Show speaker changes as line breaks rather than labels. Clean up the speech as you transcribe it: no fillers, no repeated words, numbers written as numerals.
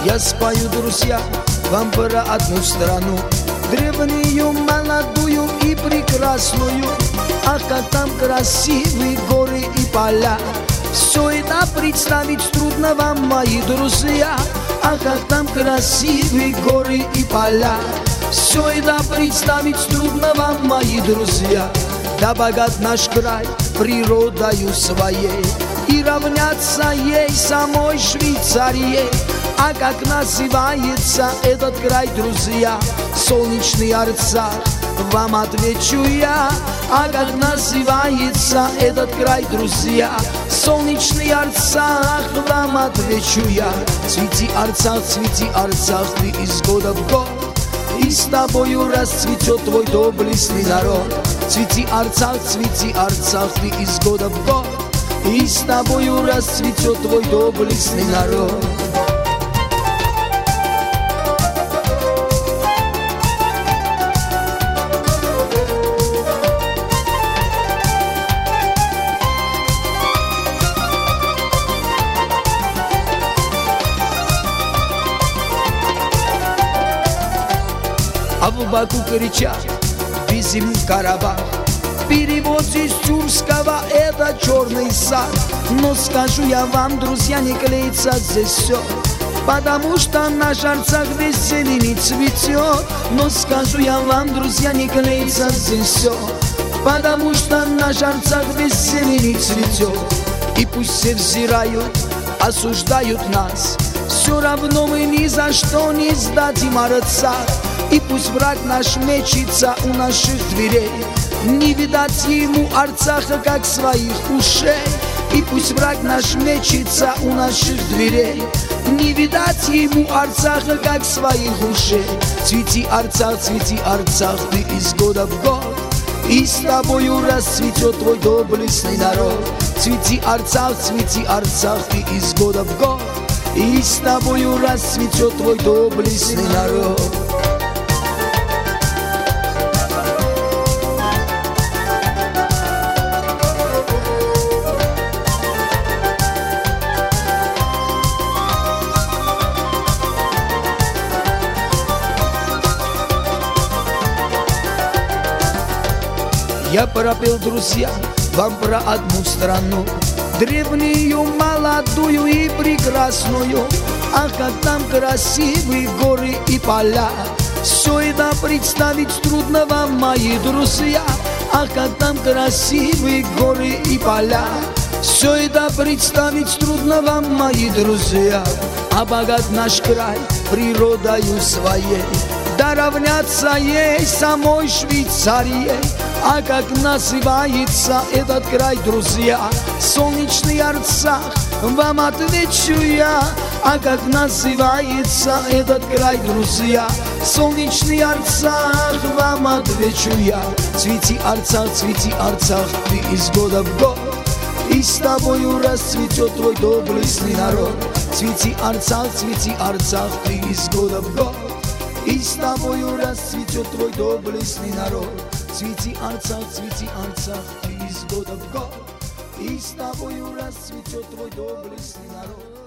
Я спою, друзья, вам про одну страну, древнюю, молодую и прекрасную. Ах, как там красивые горы и поля. Все это представить трудно вам, мои друзья. Ах, как там красивые горы и поля. Все это представить трудно вам, мои друзья. Да богат наш край природою своей, и равняться ей самой Швейцарии. А как называется этот край, друзья? Солнечный Арцах, вам отвечу я. А как называется этот край, друзья? Солнечный Арцах, вам отвечу я. Цвети, Арцах, ты из года в год, и с тобою расцветет твой доблестный народ. Цвети, Арцах, ты из года в год, и с тобою расцветет твой доблестный народ. А в Баку кричат: везем Карабах. Перевод из тюркского — это черный сад. Но скажу я вам, друзья, не клеится здесь все, потому что наш Арцах весь зелени цветет. Но скажу я вам, друзья, не клеится здесь все, потому что наш Арцах весь зелени цветет. И пусть все взирают, осуждают нас, все равно мы ни за что не сдадим Арцах. И пусть враг наш мечется у наших дверей, не видать ему Арцаха, как своих ушей. И пусть враг наш мечется у наших дверей, не видать ему Арцаха, как своих ушей. Цвети, Арцах, ты из года в год, и с тобою расцветет твой доблестный народ. Цвети, Арцах, ты из года в год, и с тобою расцветет твой доблестный народ. Я пропел, друзья, вам про одну страну, древнюю, молодую и прекрасную. Ах, как там красивые горы и поля. Все это представить трудно вам, мои друзья. Ах, как там красивые горы и поля. Все это представить трудно вам, мои друзья. А богат наш край природою своей, да равняться ей самой Швейцарии. А как называется этот край, друзья? Солнечный Арцах, вам отвечу я. А как называется этот край, друзья? Солнечный Арцах, вам отвечу я. Цвети, Арцах, ты из года в год, и с тобою расцветет твой доблестный народ. Цвети, Арцах, ты из года в год, и с тобою расцветет твой доблестный народ. Цвети, Арцах, ты из года в год, и с тобою расцветет твой доблестный народ.